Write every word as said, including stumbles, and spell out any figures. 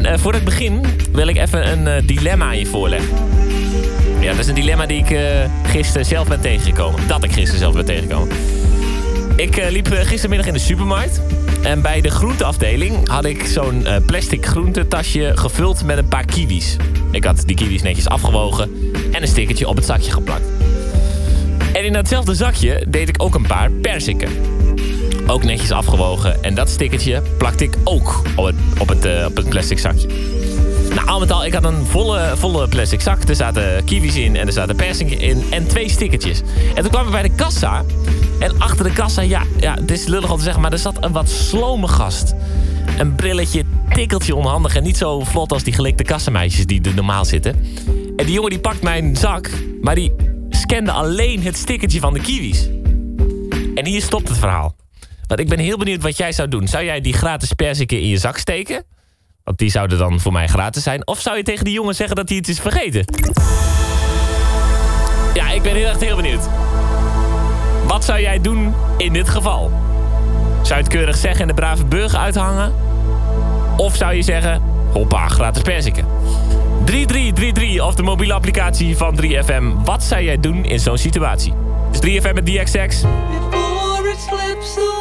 En uh, voordat ik begin wil ik even een uh, dilemma aan je voorleggen. Ja, dat is een dilemma die ik uh, gisteren zelf ben tegengekomen. Dat ik gisteren zelf ben tegengekomen. Ik uh, liep uh, gistermiddag in de supermarkt. En bij de groenteafdeling had ik zo'n uh, plastic groentetasje gevuld met een paar kiwis. Ik had die kiwis netjes afgewogen en een stickertje op het zakje geplakt. En in datzelfde zakje deed ik ook een paar perziken. Ook netjes afgewogen. En dat stickertje plakte ik ook op het, op het, uh, op het plastic zakje. Nou, al met al, ik had een volle, volle plastic zak. Er zaten kiwis in en er zaten perziken in. En twee stickertjes. En toen kwam ik bij de kassa. En achter de kassa, ja, ja, het is lullig om te zeggen, maar er zat een wat slome gast. Een brilletje, tikkeltje onhandig en niet zo vlot als die gelikte kassameisjes die er normaal zitten. En die jongen die pakt mijn zak, maar die scande alleen het stickertje van de kiwis. En hier stopt het verhaal. Want ik ben heel benieuwd wat jij zou doen. Zou jij die gratis perziken in je zak steken? Want die zouden dan voor mij gratis zijn. Of zou je tegen die jongen zeggen dat hij het is vergeten? Ja, ik ben heel echt heel benieuwd. Wat zou jij doen in dit geval? Zou je het keurig zeggen en de brave burger uithangen? Of zou je zeggen, hoppa, gratis perziken? drie drie drie drie of de mobiele applicatie van drie F M. Wat zou jij doen in zo'n situatie? Dus drie F M met D X X. Before it slips